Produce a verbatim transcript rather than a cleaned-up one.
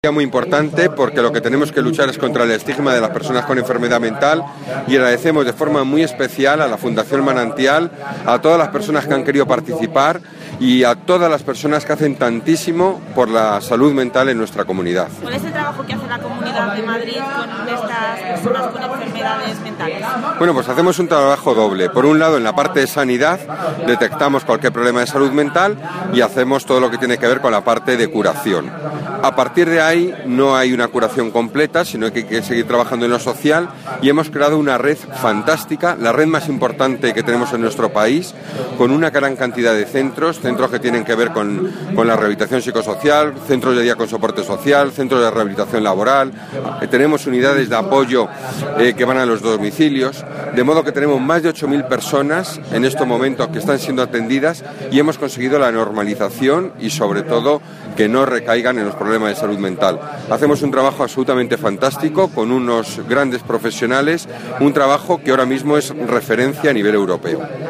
Muy importante porque lo que tenemos que luchar es contra el estigma de las personas con enfermedad mental y agradecemos de forma muy especial a la Fundación Manantial, a todas las personas que han querido participar y a todas las personas que hacen tantísimo por la salud mental en nuestra comunidad. ¿Cuál es el trabajo que hace la Comunidad de Madrid con estas personas con enfermedades mentales? Bueno, pues hacemos un trabajo doble. Por un lado, en la parte de sanidad, detectamos cualquier problema de salud mental y hacemos todo lo que tiene que ver con la parte de curación. A partir de ahí no hay una curación completa, sino que hay que seguir trabajando en lo social y hemos creado una red fantástica, la red más importante que tenemos en nuestro país, con una gran cantidad de centros, centros que tienen que ver con, con la rehabilitación psicosocial, centros de día con soporte social, centros de rehabilitación laboral, eh, tenemos unidades de apoyo eh, que van a los domicilios, de modo que tenemos más de ocho mil personas en estos momentos que están siendo atendidas y hemos conseguido la normalización y sobre todo que no recaigan en los problemas de salud mental. Hacemos un trabajo absolutamente fantástico con unos grandes profesionales, un trabajo que ahora mismo es referencia a nivel europeo.